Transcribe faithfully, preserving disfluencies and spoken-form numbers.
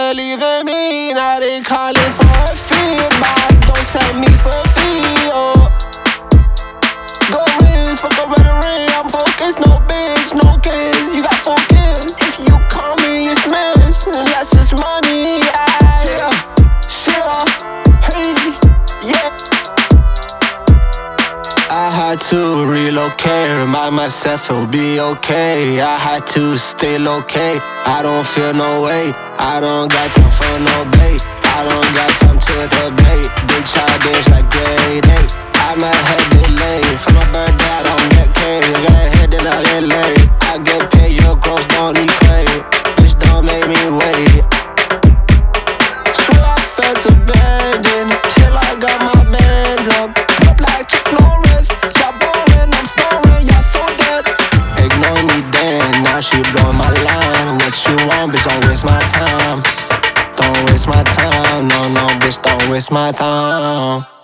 believe in me. Now they calling for a fee, but don't tell me for a fee. Oh, go rings, fuck a red ring. I'm focused, no bitch, no kids. You got four kids. If you call me, it's miss, unless it's money. I, yeah, yeah, hey, yeah. I had to relocate, remind myself it'll be okay. I had to stay low key, I don't feel no way. I don't got time for no bait, I don't got time to debate. Big childish like grade eight, I'm ahead delayed. From a bird that on that cave, got head in L A. I get paid, your gross don't equate. Bitch don't make me wait. Swear I felt abandoned till I got my bands up. Up like Chuck Norris, y'all ballin', I'm snoring, y'all so dead. Ignore me then, now she blowin' my line. What you want, bitch, don't waste my time. Don't waste my time, no, no, bitch, don't waste my time.